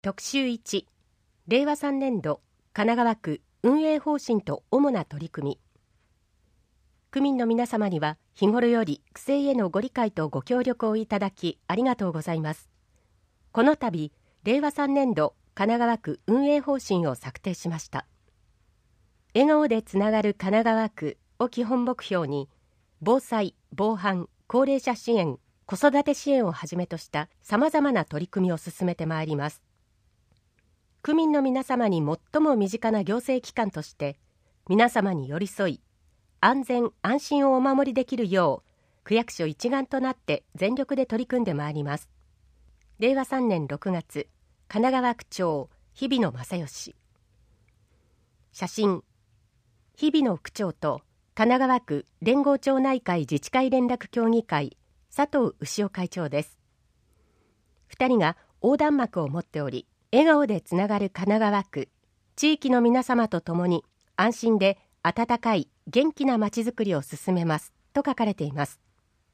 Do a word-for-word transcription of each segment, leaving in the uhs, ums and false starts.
特集いち、れいわさんねんど神奈川区運営方針と主な取り組み。区民の皆様には日頃より区政へのご理解とご協力をいただきありがとうございます。この度、れいわさんねんど神奈川区運営方針を策定しました。笑顔でつながる神奈川区を基本目標に、防災・防犯、高齢者支援、子育て支援をはじめとしたさまざまな取り組みを進めてまいります。区民の皆様に最も身近な行政機関として、皆様に寄り添い、安全・安心をお守りできるよう、区役所一丸となって全力で取り組んでまいります。れいわさんねんろくがつ、神奈川区長、日比野正義。写真、日比野区長と神奈川区連合町内会自治会連絡協議会、佐藤牛尾会長です。二人が横断幕を持っており、笑顔でつながる神奈川区、地域の皆様と共に安心で温かい元気なまちづくりを進めますと書かれています。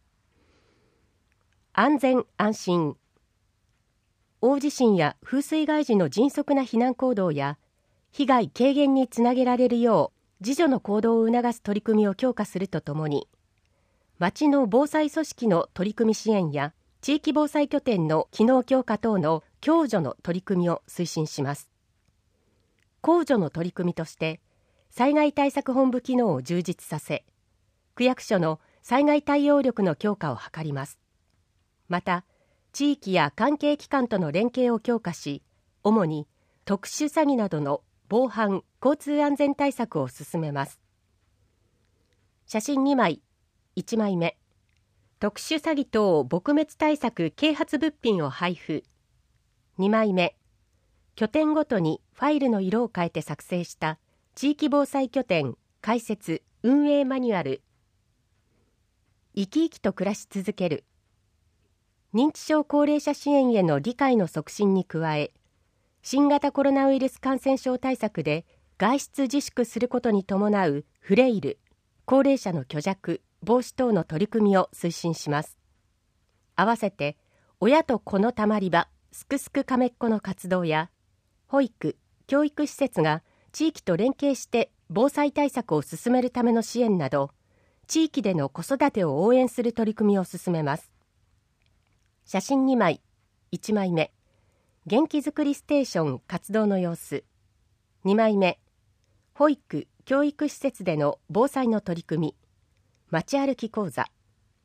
安全安心。大地震や風水害時の迅速な避難行動や被害軽減につなげられるよう自助の行動を促す取り組みを強化するとともに、町の防災組織の取り組み支援や地域防災拠点の機能強化等の共助の取り組みを推進します。公助の取り組みとして災害対策本部機能を充実させ、区役所の災害対応力の強化を図ります。また、地域や関係機関との連携を強化し、主に特殊詐欺などの防犯・交通安全対策を進めます。写真にまい、いちまいめ、特殊詐欺等撲滅対策啓発物品を配布。にまいめ、拠点ごとにファイルの色を変えて作成した地域防災拠点開設運営マニュアル。生き生きと暮らし続ける。認知症高齢者支援への理解の促進に加え、新型コロナウイルス感染症対策で外出自粛することに伴うフレイル、高齢者の虚弱、防止等の取り組みを推進します。合わせて、親と子のたまり場、すくすくかめっこの活動や、保育、教育施設が地域と連携して防災対策を進めるための支援など、地域での子育てを応援する取り組みを進めます。写真にまい、いちまいめ、元気づくりステーション活動の様子。にまいめ、保育・教育施設での防災の取り組み、街歩き講座。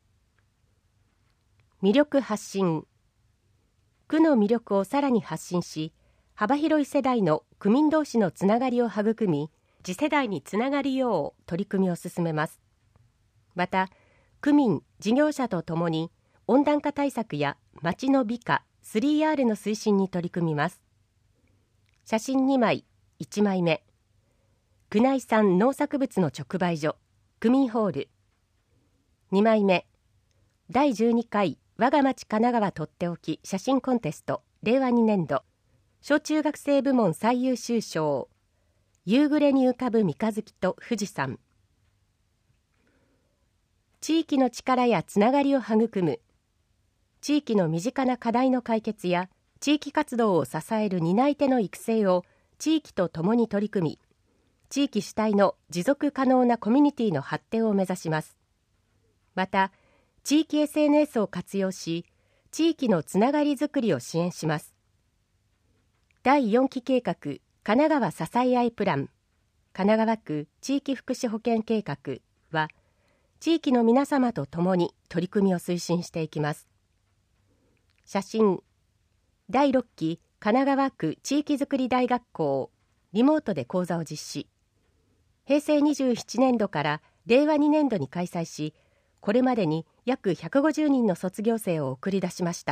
魅力発信。区の魅力をさらに発信し、幅広い世代の区民同士のつながりを育み、次世代につながるよう取り組みを進めます。また、区民・事業者とともに、温暖化対策や町の美化 スリーアール の推進に取り組みます。写真にまい、いちまいめ、区内産農作物の直売所、区民ホール。にまいめ、だいじゅうにかい我が町神奈川とっておき写真コンテストれいわにねんど小中学生部門最優秀賞、夕暮れに浮かぶ三日月と富士山。地域の力やつながりを育む。地域の身近な課題の解決や地域活動を支える担い手の育成を地域とともに取り組み、地域主体の持続可能なコミュニティの発展を目指します。また、地域 エスエヌエス を活用し、地域のつながりづくりを支援します。だいよんき計画神奈川支え合いプラン、神奈川区地域福祉保健計画は、地域の皆様と共に取り組みを推進していきます。写真、だいろっき神奈川区地域づくり大学校、リモートで講座を実施。へいせいにじゅうななねんどかられいわにねんどに開催し、これまでに約ひゃくごじゅうにんの卒業生を送り出しました。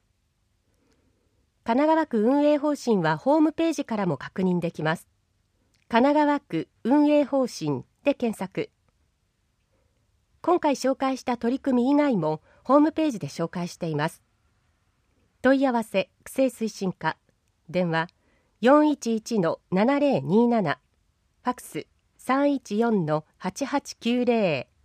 神奈川区運営方針はホームページからも確認できます。神奈川区運営方針で検索。今回紹介した取り組み以外もホームページで紹介しています。問い合わせ区政推進課、電話 よんいちいちのななぜろになな、ファクス さんいちよんのはちはちきゅうぜろ。